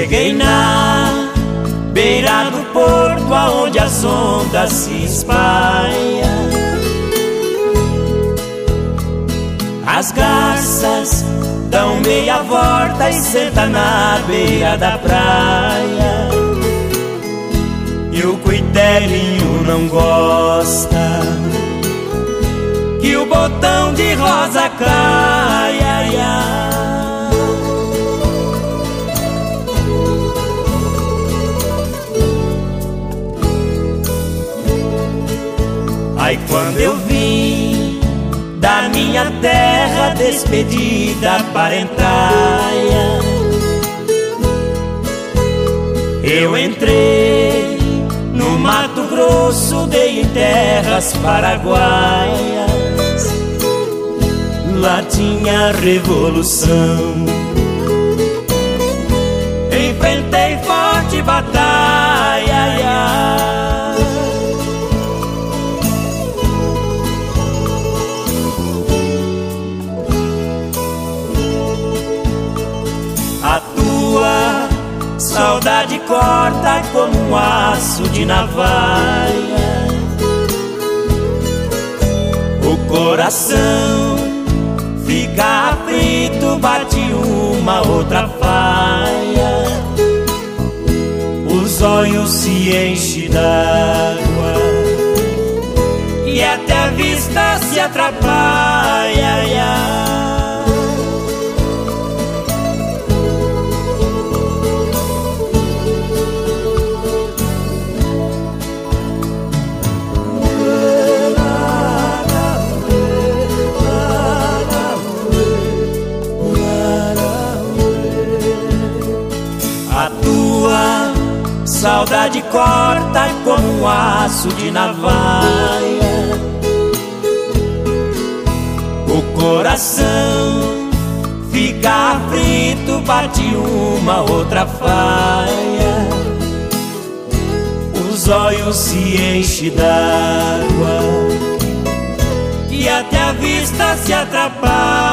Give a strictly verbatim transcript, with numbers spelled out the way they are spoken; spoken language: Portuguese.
Cheguei na beira do porto, aonde as ondas se espalham. As garças dão meia volta e senta na beira da praia. E o coitelinho não gosta que o botão de rosa caia. Aí quando eu vim da minha terra despedida parentaia, eu entrei no Mato Grosso, dei em terras paraguaias. Lá tinha revolução, enfrentei forte batalha. A tua saudade corta como um aço de navalha. O coração fica aflito, bate uma outra falha. Os olhos se enchem d'água e até a vista se atrapalha. A tua saudade corta como um aço de navalha. O coração fica aflito, bate uma outra falha. Os olhos se enchem d'água e até a vista se atrapalha.